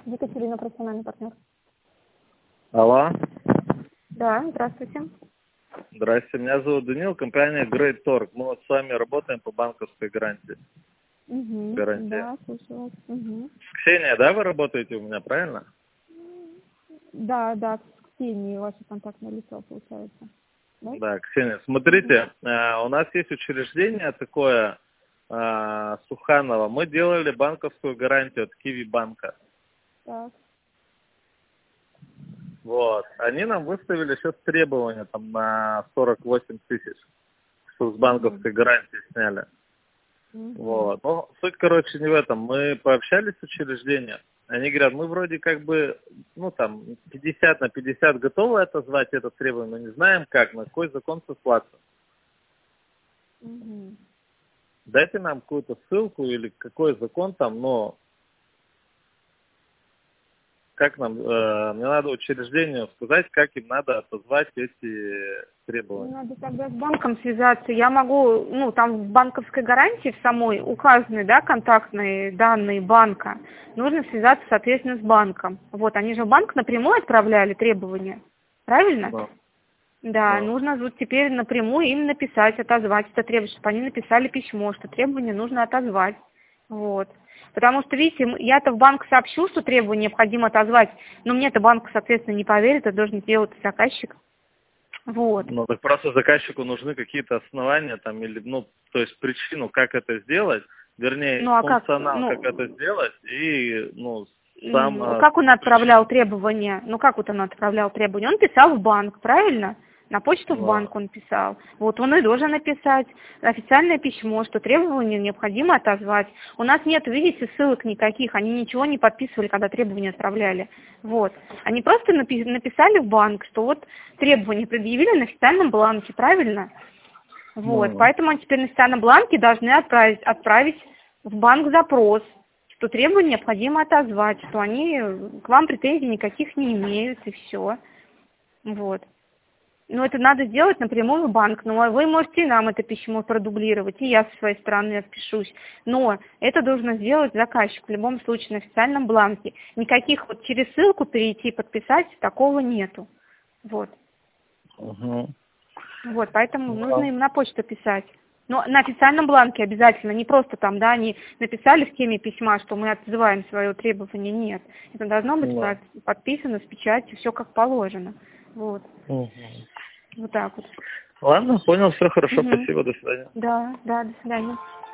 Екатерина, профессиональный партнер. Алло. Да, здравствуйте. Здрасте, меня зовут Данил, компания Great Torque. Мы вот с вами работаем по банковской гарантии. Гарантия. Да, слушаю вас. Ксения, да, вы работаете у меня, правильно? Да, в Ксении ваше контактное лицо получается. Да, Да, Ксения, смотрите, у нас есть учреждение такое, Суханово. Мы делали банковскую гарантию от Киви банка. Так. Вот. Они нам выставили сейчас требования там на 48 тысяч, что с банковской гарантии сняли. Вот. Ну, суть, короче, не в этом. Мы пообщались с учреждением. Они говорят, мы вроде как бы, 50 на 50 готовы отозвать это требование, но не знаем как, на какой закон сослаться. Дайте нам какую-то ссылку или какой закон там, но как нам, мне надо учреждению сказать, как им надо отозвать эти требования. Надо тогда с банком связаться. Я могу, там в банковской гарантии в самой указаны, да, контактные данные банка. Нужно связаться, соответственно, с банком. Вот, они же в банк напрямую отправляли требования. Правильно? Да, нужно вот теперь напрямую им написать, отозвать это требование, чтобы они написали письмо, что требование нужно отозвать. Вот. Потому что, видите, я-то в банк сообщу, что требование необходимо отозвать, но мне-то банк, соответственно, не поверит, это должен сделать заказчик. Вот. Ну, так просто заказчику нужны какие-то основания там, или, то есть причину, как это сделать, вернее, функционал, как это сделать, и, сам... Как он отправлял требования? Как вот он отправлял требования? Он писал в банк, правильно? На почту в банк он писал. Вот он и должен написать официальное письмо, что требования необходимо отозвать. У нас нет, видите, ссылок никаких, они ничего не подписывали, когда требования отправляли. Вот. Они просто написали в банк, что вот требования предъявили на официальном бланке, правильно? Вот. Поэтому они теперь на официальном бланке должны отправить в банк запрос, что требования необходимо отозвать, что они к вам претензий никаких не имеют, и все. Вот. Но это надо сделать напрямую в банк. Но вы можете нам это письмо продублировать, и я со своей стороны отпишусь. Но это должен сделать заказчик в любом случае на официальном бланке. Никаких вот через ссылку перейти, подписать, такого нету. Вот. Вот, поэтому нужно им на почту писать. Но на официальном бланке обязательно, не просто там, да, они написали в теме письма, что мы отзываем свое требование, нет. Это должно быть подписано с печатью, все как положено. Вот. Вот так вот. Ладно, понял, все хорошо, спасибо, до свидания. Да, до свидания.